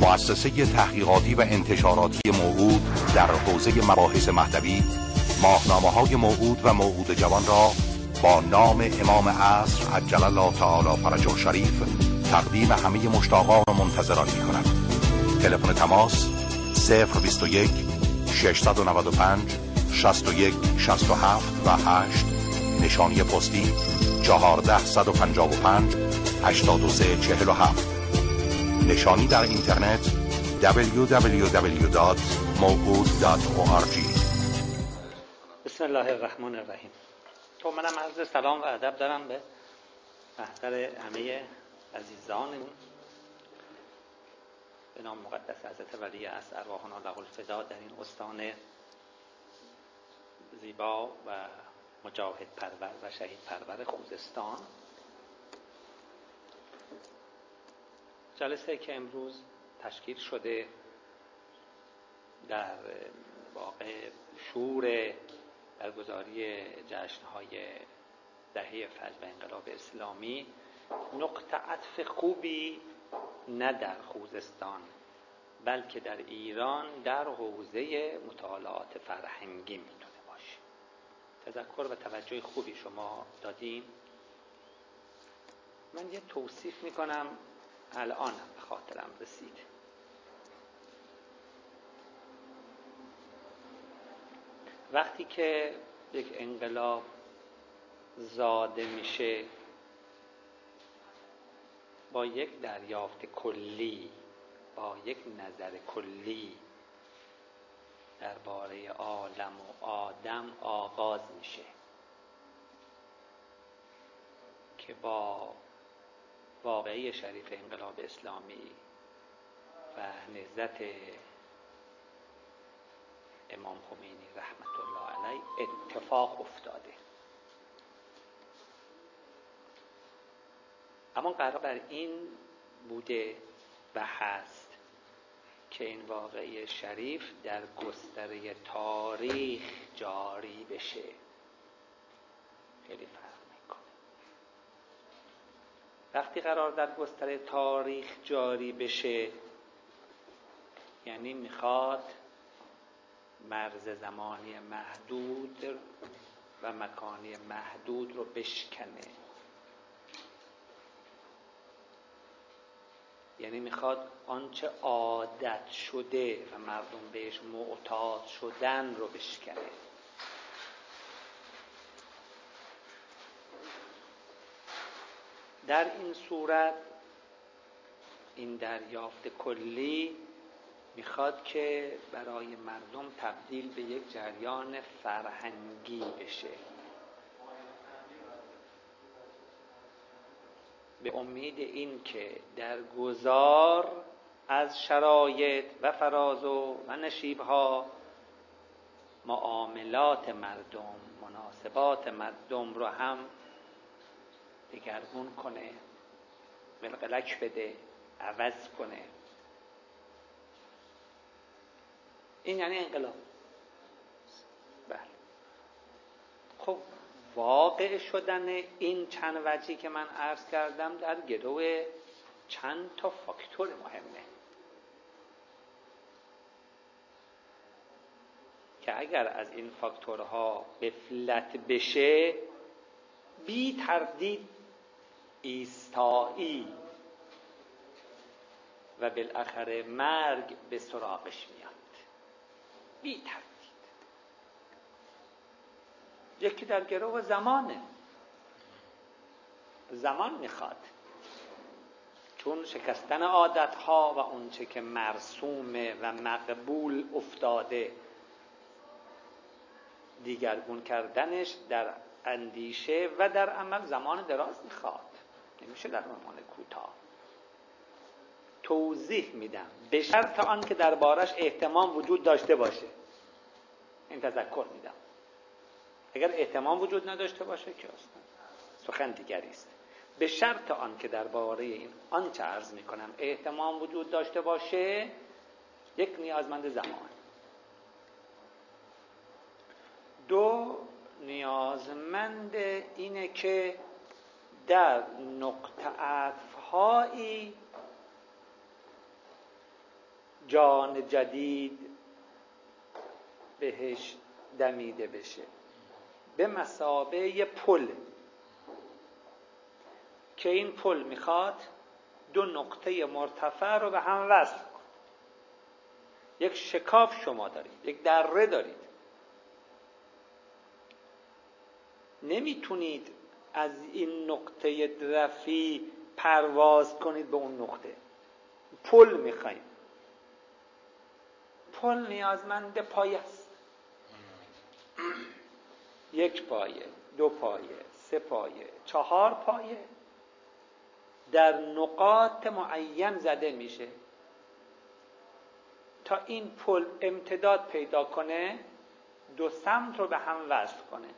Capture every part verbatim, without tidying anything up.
مؤسسه تحقیقاتی و انتشاراتی موعود در حوزه مباحث مهدوی ماهنامه‌های موعود و موعود جوان را با نام امام عصر عجل الله تعالی فرجه شریف تقدیم همه مشتاقان و منتظران می‌کند. تلفن تماس صفر بیست و یک ششصد و نود و پنج شصت و یک شصت و هفت و هشت. نشانی پستی چهارده صد و پنجاه و پنج هشتاد و سه چهل و هفت. نشانی در اینترنت دبلیو دبلیو دبلیو دات موعود دات او آر جی. بسم الله الرحمن الرحیم. تو منم عرض سلام و ادب دارم به محضر همه عزیزانمون به نام مقدس حضرت ولی عصر ارواحنا له الفدا در این استان زیبا و مجاهد پرور و شهید پرور خوزستان. جلسه که امروز تشکیل شده در واقع شور برگزاری جشن‌های دهه فجر و انقلاب اسلامی نقطه عطف خوبی نه در خوزستان بلکه در ایران در حوزه مطالعات فرهنگی میتونه باشه. تذکر و توجه خوبی شما دادین. من یه توصیف میکنم الان هم به خاطرم رسید. وقتی که یک انقلاب زاده میشه با یک دریافت کلی، با یک نظر کلی درباره عالم و آدم آغاز میشه که با واقعه شریف انقلاب اسلامی و نهضت امام خمینی رحمت الله علیه اتفاق افتاده. اما قرار بر این بوده و هست که این واقعه شریف در گستره تاریخ جاری بشه. خیلی فرق میکنه. وقتی قرار در گستره تاریخ جاری بشه یعنی میخواد مرز زمانی محدود و مکانی محدود رو بشکنه. یعنی میخواد آنچه عادت شده و مردم بهش معتاد شدن رو بشکنه. در این صورت این دریافت کلی میخواد که برای مردم تبدیل به یک جریان فرهنگی بشه، به امید این که در گذار از شرایط و فرازو و نشیبها معاملات مردم، مناسبات مردم رو هم دگرگون کنه، ملقلک بده، عوض کنه. این یعنی انقلاب. بله. خب واقع شدن این چند وجهی که من عرض کردم در گرو چند تا فاکتور مهمه که اگر از این فاکتورها غفلت بشه بی تردید ایستایی و بالاخره مرگ به سراغش میاد. بی تردید. یکی در گرو زمانه. زمان میخواد، چون شکستن عادتها و اونچه که مرسومه و مقبول افتاده دیگرگون کردنش در اندیشه و در عمل زمان دراز میخواد، نمیشه در زمان کوتاه. توضیح میدم به شرط آن که دربارش اهتمام وجود داشته باشه. این تذکر میدم. اگر اهتمام وجود نداشته باشه که اصلا سخن دیگری است. به شرط آن که درباره این آنچه عرض میکنم اهتمام وجود داشته باشه، یک نیازمند زمان. دو نیازمند اینه که در نقطه عطف‌هایی جان جدید بهش دمیده بشه، به مثابه پل که این پل میخواد دو نقطه مرتفع رو به هم وصل کنه. یک شکاف شما دارید، یک دره دارید، نمیتونید از این نقطه رفیع پرواز کنید به اون نقطه. پل میخوایم. پل نیازمند پایه است. یک پایه، دو پایه، سه پایه، چهار پایه در نقاط معین زده میشه تا این پل امتداد پیدا کنه، دو سمت رو به هم وصل کنه.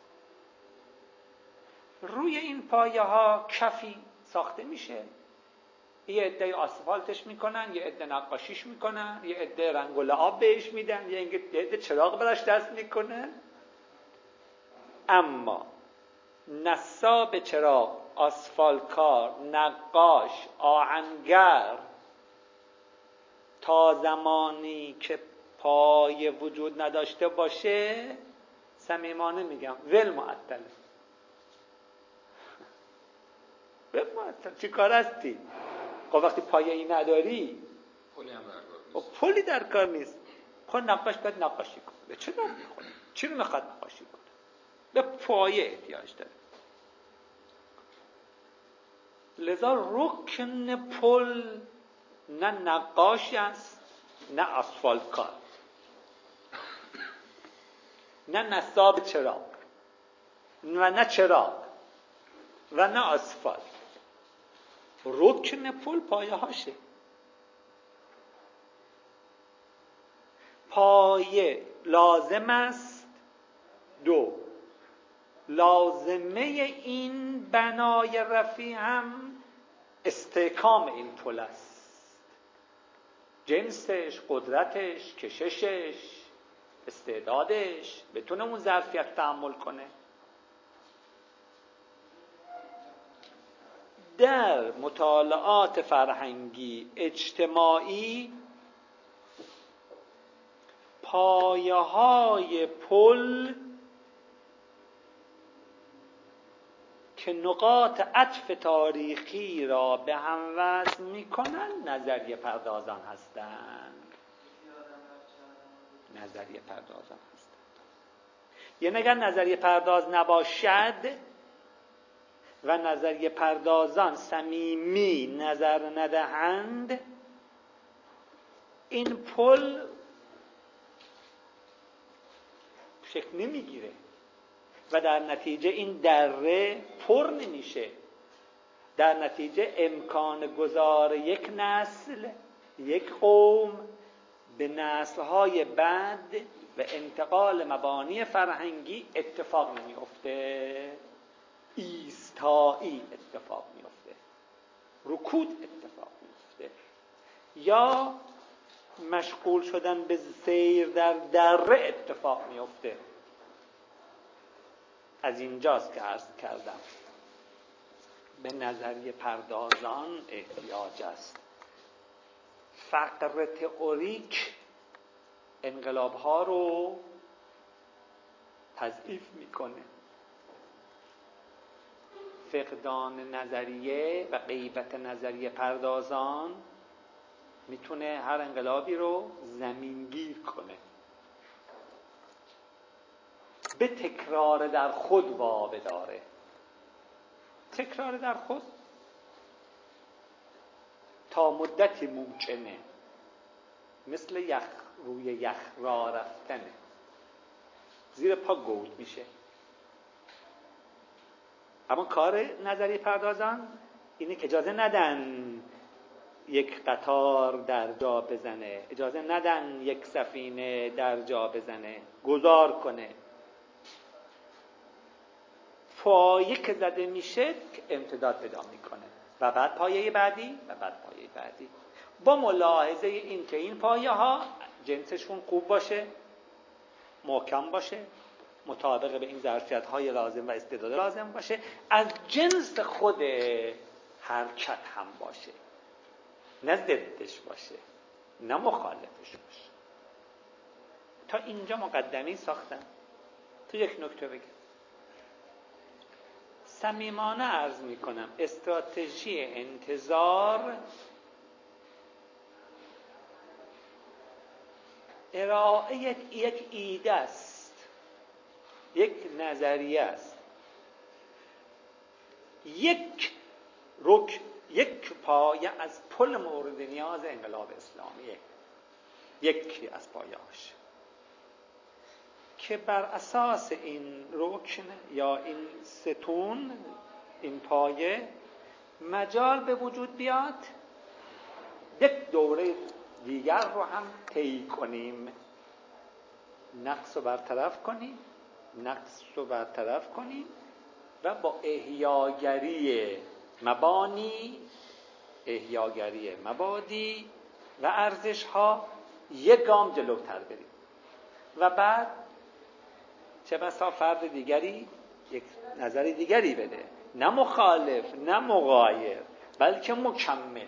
روی این پایه ها کفی ساخته میشه. یه عده آسفالتش میکنن، یه عده نقاشیش میکنن، یه عده رنگ و لعاب بهش میدن، یه عده چراغ براش دست میکنن. اما نصاب چراغ، آسفالتکار، نقاش، آهنگر، تا زمانی که پایه وجود نداشته باشه، صمیمانه میگم ول معطله. ول معطل چی کار هستی؟ خب وقتی پایه ای نداری پلی هم در کار نیست. پلی در کار نیست. خب نقاش باید نقاشی کنه. به چه درد میخوره؟ چی رو میخواد نقاشی کنه؟ به پایه احتیاج داره. لذا رکن پل نه نقاشی است، نه آسفالت کار، نه نصاب چراغ و نه چراغ و نه آسفالت. رکن پل پایه هاشه. پایه لازم است. دو، لازمه این بنای رفیع هم استحکام این پل است. جنسش، قدرتش، کششش، استعدادش بتونه اون ظرفیت تحمل کنه. در مطالعات فرهنگی اجتماعی پایه های پل که نقاط عطف تاریخی را به هم وصل می‌کنند نظریه پردازان هستند. نظریه پردازان هستند. یعنی اگر نظریه پرداز نباشد و نظریه پردازان صمیمی نظر ندهند، این پل شکل نمیگیره و در نتیجه این دره پر نمیشه. در نتیجه امکان گذار یک نسل، یک قوم به نسل‌های بعد و انتقال مبانی فرهنگی اتفاق نمیفته. ایستایی اتفاق میفته، رکود اتفاق میفته، یا مشغول شدن به سیر در دره اتفاق میفته. از اینجاست که عرض کردم به نظریه پردازان احتیاج است. فقر تئوریک انقلاب ها رو تضعیف میکنه. فقدان نظریه و غیبت نظریه پردازان میتونه هر انقلابی رو زمینگیر کنه. به تکرار در خود وابداره. تکرار در خود تا مدتی ممکنه، مثل یخ روی یخ راه رفتنه، زیر پا گود میشه. اما کار نظریه پردازان اینه که اجازه ندن یک قطار در جا بزنه، اجازه ندن یک سفینه در جا بزنه، گذار کنه. پایه که زده میشه امتداد پیدا میکنه و بعد پایه بعدی و بعد پایه بعدی، با ملاحظه این که این پایه ها جنسشون خوب باشه، محکم باشه، مطابق به این ظرفیت های لازم و استعداد لازم باشه، از جنس خود حرکت هم باشه، نه ضدش باشه، نه مخالفش باشه. تا اینجا مقدمه ساختم. تو یک نکته بگم، صمیمانه عرض میکنم استراتژی انتظار ارائه یک ایده است، یک نظریه است، یک رک یک پایه از پل مورد نیاز انقلاب اسلامیه، یکی از پایه‌هاش که بر اساس این رکن یا این ستون، این پایه، مجال به وجود بیاد یک دوره دیگر رو هم طی کنیم، نقص رو برطرف کنیم نقص رو برطرف کنیم و با احیاگری مبانی، احیاگری مبادی و ارزش ها یک گام جلوتر بریم و بعد چه بسا فرد دیگری یک نظر دیگری بده، نه مخالف نه مغایر بلکه مکمل.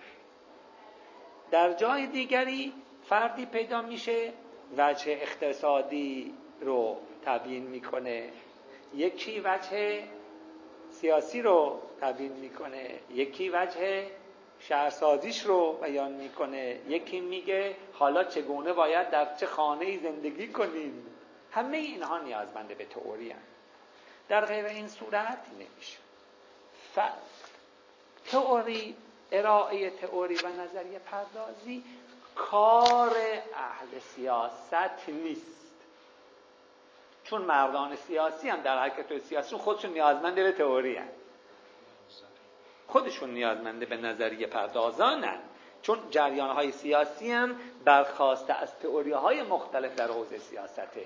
در جای دیگری فردی پیدا میشه وجه اقتصادی رو تبیین میکنه، یکی وجه سیاسی رو تبیین میکنه، یکی وجه شهرسازیش رو بیان میکنه، یکی میگه حالا چگونه باید در چه خانه‌ای زندگی کنیم. همه اینها نیازمنده به تئوری هستند. در غیر این صورت نمیشه. ف تئوری، ارائه تئوری و نظریه پردازی کار اهل سیاست نیست، چون مردان سیاسی هم در حرکت سیاسی خودشون نیازمنده به تئوری هستند، خودشون نیازمنده به نظریه پردازانن، چون جریان‌های سیاسی هم برخواسته از تئوری‌های مختلف در حوزه سیاسته.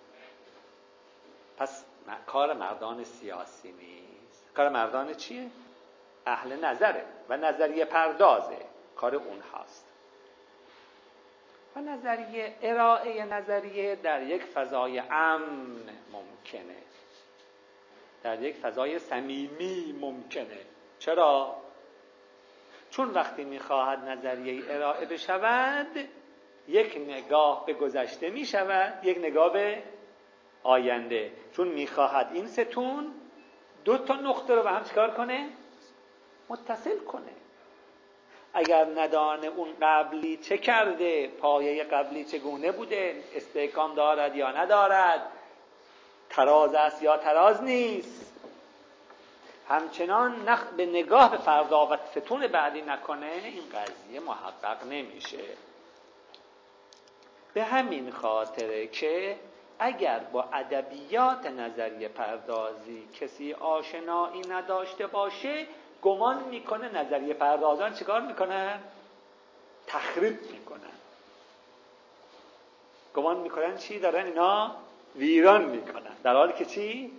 پس کار مردان سیاسی نیست، کار مردان چیه؟ اهل نظره و نظریه پردازه، کار اون هاست. و نظریه، ارائه نظریه در یک فضای امن ممکنه، در یک فضای صمیمی ممکنه. چرا؟ چون وقتی میخواهد نظریه ارائه بشود یک نگاه به گذشته میشود، یک نگاه به آینده، چون میخواهد این ستون دو تا نقطه رو به هم چکار کنه؟ متصل کنه. اگر ندانه اون قبلی چه کرده، پایه قبلی چگونه بوده، استحکام دارد یا ندارد، تراز است یا تراز نیست، همچنان نخ به نگاه به فردا و ستون بعدی نکنه، این قضیه محقق نمیشه. به همین خاطره که اگر با ادبیات نظریه پردازی کسی آشنایی نداشته باشه، گمان میکنه نظریه پردازان چیکار میکنن؟ تخریب میکنن. گمان میکنن چی دارن اینا؟ ویران میکنن، در حالی که چی؟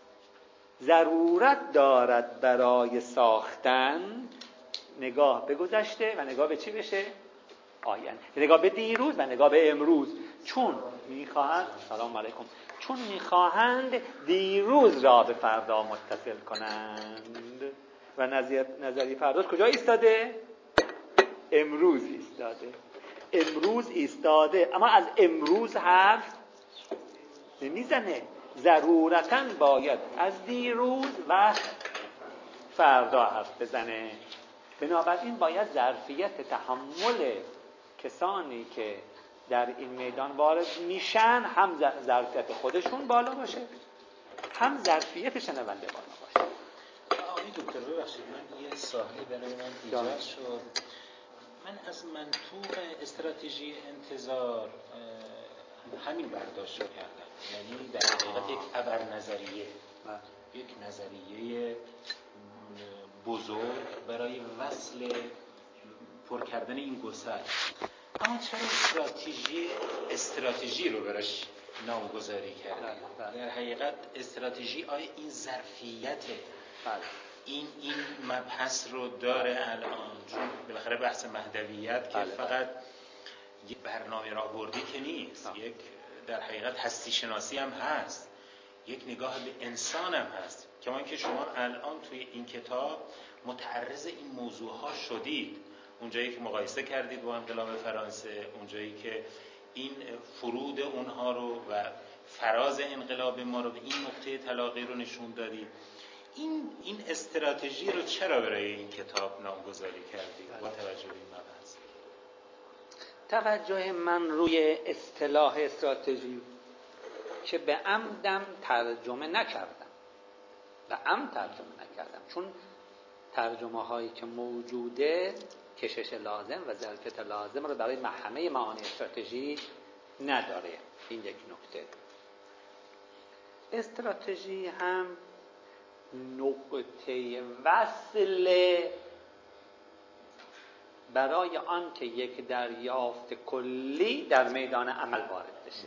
ضرورت دارد برای ساختن نگاه به گذشته و نگاه به چی بشه؟ آینده، نگاه به دیروز و نگاه به امروز، چون میخواهند سلام علیکم چون میخواهند دیروز را به فردا متصل کنند. و نظریه پرداز کجا ایستاده؟ امروز ایستاده. امروز ایستاده اما از امروز حرف نمیزنه، ضرورتاً باید از دیروز و فردا حرف بزنه. بنابراین باید ظرفیت تحمل کسانی که در این میدان وارد میشن هم ظرفیت خودشون بالا باشه، هم ظرفیت شنونده بالا باشه. آقای دکتر ببخشید، من یه سوالی برای من ایجاد شد. من از منطوق استراتژی انتظار همین برداشت رو کردم، یعنی در حقیقت یک ابر نظریه، یک نظریه بزرگ برای وصل پر کردن این گسل. اما چرا استراتژی استراتژی رو براش نامگذاری کردن؟ در حقیقت استراتژی آیا این ظرفیت این این مبحث رو داره الان؟ چون بالاخره بحث مهدویت که فقط یک برنامه راهبردی که نیست، یک در حقیقت هستی شناسی هم هست، یک نگاه به انسان هم هست. کما که شما الان توی این کتاب متعرض این موضوع ها شدید، اونجایی که مقایسه کردید با انقلاب فرانسه، اونجایی که این فرود اونها رو و فراز انقلاب ما رو به این نقطه تلاقی رو نشون دادید، این این استراتژی رو چرا برای این کتاب نامگذاری کردید با توجه به این مبحث؟ توجه من روی اصطلاح استراتژی که به عمدم ترجمه نکردم، به عمد ترجمه نکردم، چون ترجمه هایی که موجوده کشش لازم و ظرفیت لازم رو برای همه معانی استراتژی نداره. این یک نکته. استراتژی هم نقطه وصل برای آن که یک دریافت کلی در میدان عمل وارد بشه.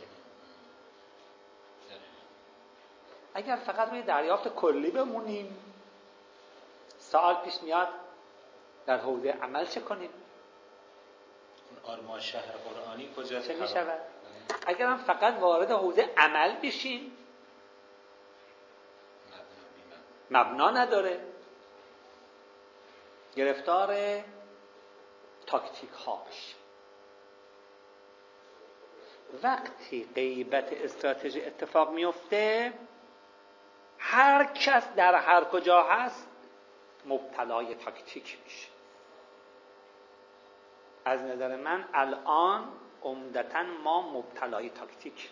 اگر فقط روی دریافت کلی بمونیم، سوال پیش میاد در حوزه عمل چه کنیم؟ اون آرمان شهر قرآنی کجا چه می شود؟ اگر هم فقط وارد حوزه عمل بشیم، مبنا نداره، گرفتار تاکتیک هاش. وقتی غیبت استراتژی اتفاق میفته، هر کس در هر کجا هست مبتلای تاکتیک میشه. از نظر من الان عمدتاً ما مبتلای تاکتیک،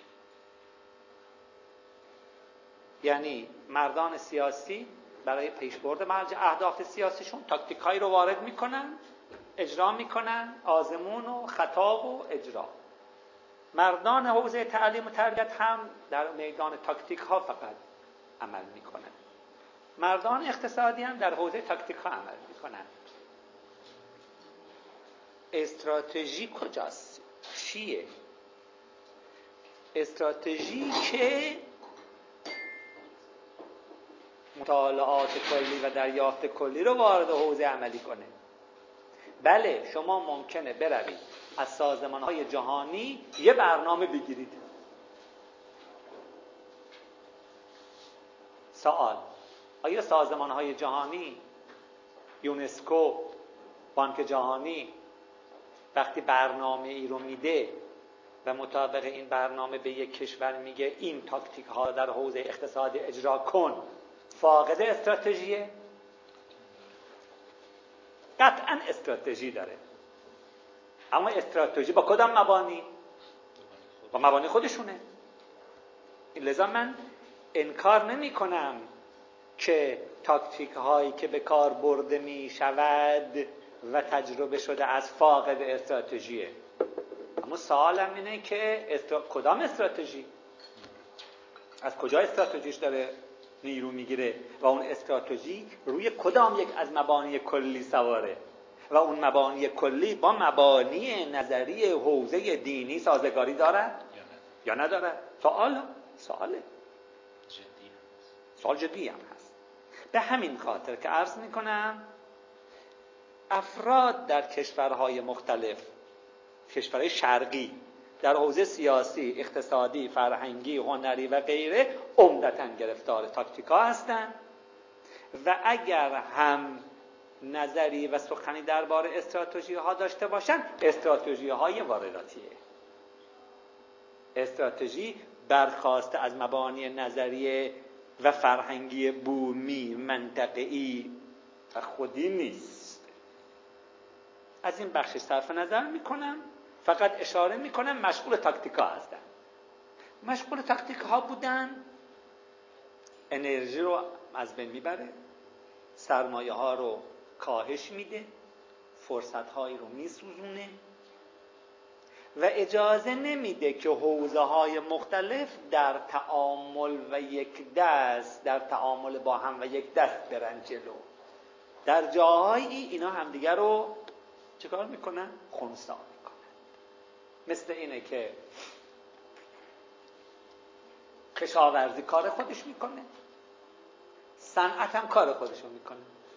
یعنی مردان سیاسی برای پیشبرد مرج اهداف سیاسیشون تاکتیک هایی رو وارد میکنن، اجرا میکنن، آزمون و خطا و اجرا. مردان حوزه تعلیم و تربیت هم در میدان تاکتیک ها فقط عمل میکنن. مردان اقتصادی هم در حوزه تاکتیک ها عمل میکنن. استراتژی کجاست؟ چیه؟ استراتژی که مطالعات کلی و دریافت کلی رو وارد حوزه عملی کنه. بله، شما ممکنه بروید از سازمان‌های جهانی یه برنامه بگیرید. سوال: آیا سازمان‌های جهانی، یونسکو، بانک جهانی وقتی برنامه ای رو میده و مطابق این برنامه به یک کشور میگه این تاکتیک ها در حوزه اقتصادی اجرا کن، فاقد استراتژیه؟ قطعا استراتژی داره، اما استراتژی با کدام مبانی؟ با مبانی خودشونه. لذا من انکار نمی کنم که تاکتیک هایی که به کار برده می شود و تجربه شده از فاقد استراتژیه. اما سوالم اینه که استرا... کدام استراتژی؟ از کجا استراتژیش داره نیرو میگیره و اون استراتژی روی کدام یک از مبانی کلی سواره و اون مبانی کلی با مبانی نظری حوزه دینی سازگاری داره یا نداره؟ سوال سواله جدی سوال جدی هم هست. به همین خاطر که عرض میکنم افراد در کشورهای مختلف، کشورهای شرقی، در حوزه سیاسی، اقتصادی، فرهنگی، هنری و غیره عمدتاً گرفتار تاکتیکا هستند و اگر هم نظری و سخنی درباره استراتژی ها داشته باشن، استراتژی های وارداتیه. استراتژی برخواسته از مبانی نظریه و فرهنگی بومی منطقه‌ای و خودی نیست. از این بخش صرف نظر میکنم، فقط اشاره میکنم مشغول تاکتیکا هستن. مشغول تاکتیک ها بودن، انرژی رو از بین میبره، سرمایه ها رو کاهش میده، فرصت هایی رو میسوزونه و اجازه نمیده که حوزه های مختلف در تعامل و یک دست در تعامل با هم و یک دست برن جلو. در جاهایی اینا همدیگر رو چیکار میکنن؟ خنثی میکنن. مثل اینه که کشاورزی کار خودش میکنه، صنعت هم کار خودشو میکنه،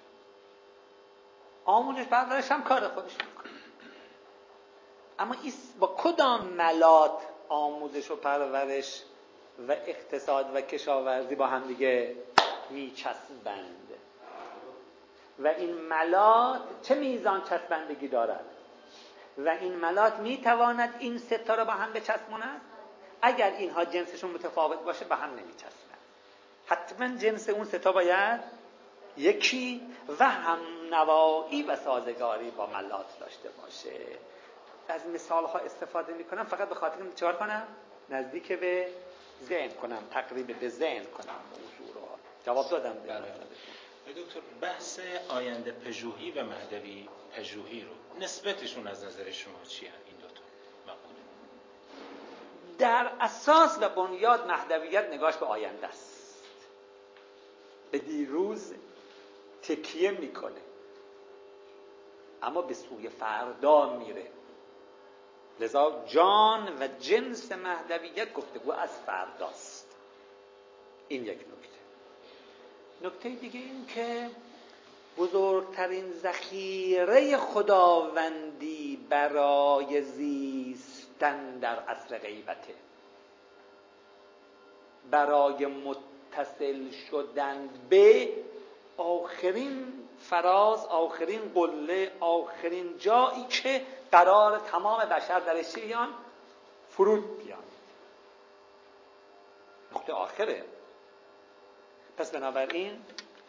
آموزش پرورش هم کار خودش میکنه. اما با کدام ملات آموزش و پرورش و اقتصاد و کشاورزی با هم دیگه میچسبند؟ و این ملات چه میزان چسبندگی دارد و این ملات میتواند این سه تا را با هم بچسباند. اگر اینها جنسشون متفاوت باشه با هم نمیچسبند. حتما جنس اون سه تا باید یکی و هم نوایی و سازگاری با ملات داشته باشه. از مثال ها استفاده میکنم فقط به خاطر اینکه چهار کنم نزدیک به ذهن کنم، تقریب به ذهن کنم موضوع رو. جواب دادم به دکتر. بحث آینده پژوهی و مهدوی پژوهی رو نسبتشون از نظر شما چیه این دو تا مقوله؟ در اساس و بنیاد مهدویت نگاش به آینده است، به دیروز تکیه میکنه اما به سوی فردا میره. لذا جان و جنس مهدویت گفتگو از فرداست. این یک نکته. نکته دیگه این که بزرگترین ذخیره خداوندی برای زیستن در عصر غیبته، برای متصل شدن به آخرین فراز، آخرین قله، آخرین جایی که قرار تمام بشر در شیان فرود بیان. نقطه آخره. پس بنابراین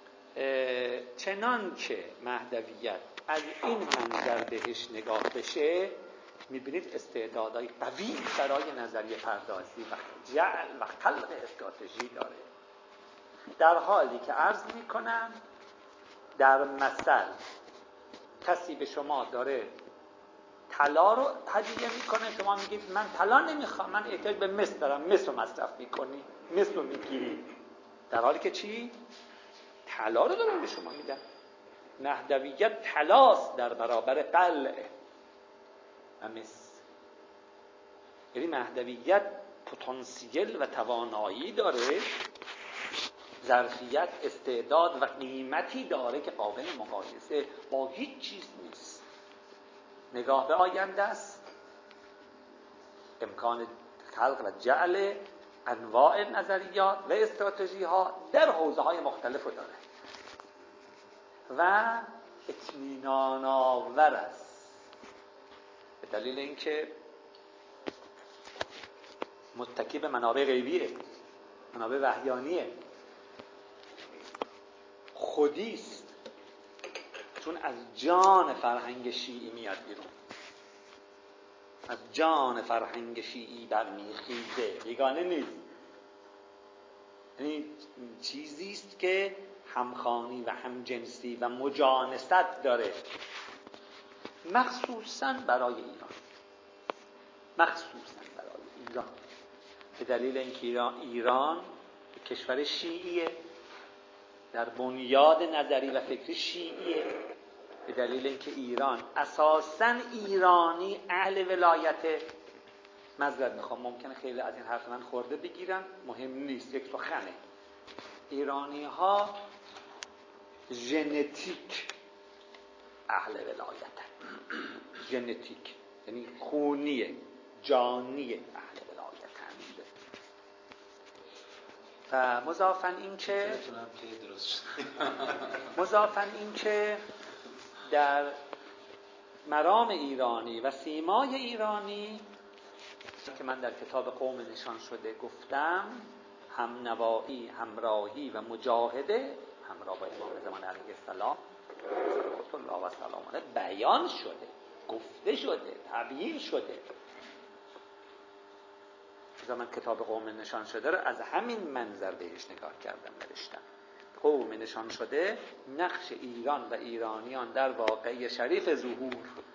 چنان که مهدویت از این منظر بهش نگاه بشه میبینید استعدادهای قوی برای نظریه پردازی و جعل و خلق استراتژی داره، در حالی که عرض میکنم در مثل کسی به شما داره طلا رو هدیه میکنه، شما میگید من طلا نمیخوام، من احتیاج به مس دارم، مس رو مصرف میکنی، مس رو میگیری، در حالی که چی؟ طلا رو دارم به شما میدم. مهدویت طلاست در برابر قلعه و مس. یعنی مهدویت پتانسیل و توانایی داره، ظرفیت، استعداد و قیمتی داره که قابل مقایسه با هیچ چیز نیست. نگاه به آینده است، امکان خلق و جعل انواع نظریات و استراتژی ها در حوزه های مختلف رو داره و اطمینان آور است، به دلیل اینکه متکی به منابع غیبیه، منابع وحیانیه، خودیست، چون از جان فرهنگ شیعی میاد بیرون، از جان فرهنگ شیعی برمیخیزه، بیگانه نیست. یعنی چیزیست که همخوانی و همجنسی و مجانست داره، مخصوصاً برای ایران، مخصوصاً برای ایران، به دلیل اینکه ایران, ایران کشور شیعیه، در بنیاد نظری و فکری شیعیه، به دلیل اینکه ایران اساساً ایرانی اهل ولایته. معذرت میخوام، ممکنه خیلی از این حرف من خورده بگیرن، مهم نیست، یک سخنه. ایرانی ها ژنتیک اهل ولایته، ژنتیک یعنی خونیه، جانی اهل ولایته. و مضافاً این که مضافاً این که در مرام ایرانی و سیمای ایرانی که من در کتاب قوم نشان شده گفتم، هم نوایی، همراهی و مجاهده همراه با امام زمان علیه السلام صلوات الله و سلام علیه بیان شده، گفته شده، تبیین شده. من کتاب قوم نشان شده رو از همین منظر بهش نگاه کردم، نوشتم قوم نشان شده نقش ایران و ایرانیان در واقعه شریف ظهور.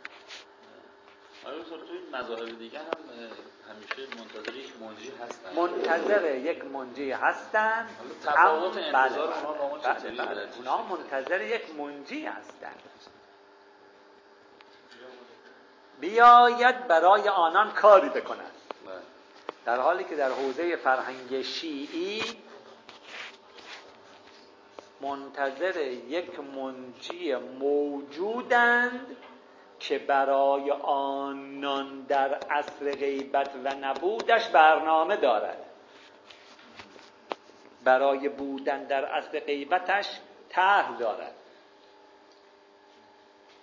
آره توی مذاهب دیگه هم همیشه منتظر یک منجی هستن، منتظر یک منجی هستن. تفاوت انتظار اونها با ما چطوری؟ بله، اونها منتظر یک منجی هستن بیاید برای آنان کاری بکنند، در حالی که در حوزه فرهنگ شیعی منتظر یک منجی موجودند که برای آنان در عصر غیبت و نبودش برنامه دارد، برای بودن در عصر غیبتش طرح دارد.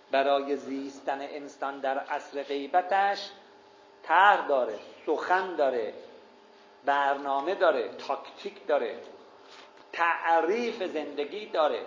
برای زیستن انسان در عصر غیبتش طرح داره، سخن داره، برنامه داره، تاکتیک داره، تعریف زندگی داره.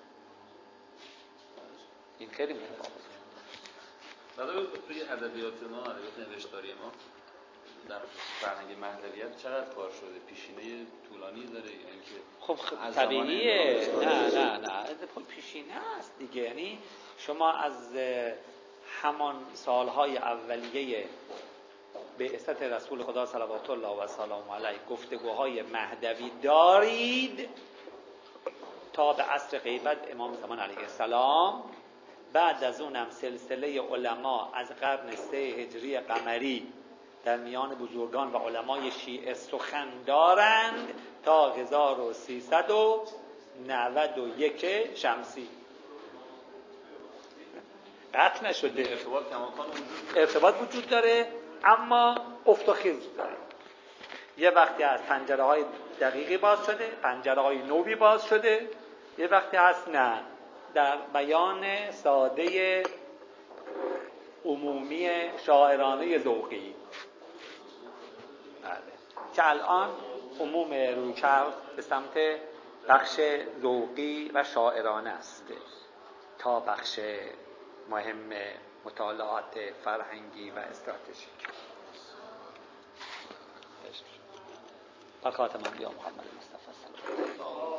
این خیلی مهمه. بعد توی ادبیات ما، ادبیات نوشتاری ما در فرهنگ مهدویت چقدر کار شده؟ پیشینه طولانی داره؟ یعنی که خب طبیعیه. نه نه نه پیشینه است دیگه. یعنی شما از همان سالهای اولیه بعثت رسول خدا صلوات الله و سلام علیه گفتگوهای مهدوی دارید تا به عصر غیبت امام زمان علیه السلام. بعد از اونم سلسله علما از قرن سه هجری قمری در میان بزرگان و علمای شیعه سخن دارند تا هزار و سیصد و نود و یک شمسی. قطع نشده. ارتباط کماکان وجود ارتباط وجود داره، اما افت و خیز داره. یه وقتی از پنجره های دقیقی باز شده، پنجره های نوی باز شده، یه وقتی هست نه، در بیان ساده عمومی شاعرانه ذوقی. بله. که الان عموم رویکرد به سمت بخش ذوقی و شاعرانه است تا بخش مهم مطالعات فرهنگی و استراتژیک. و خاتم انبیا محمد مصطفی صلی الله علیه و آله.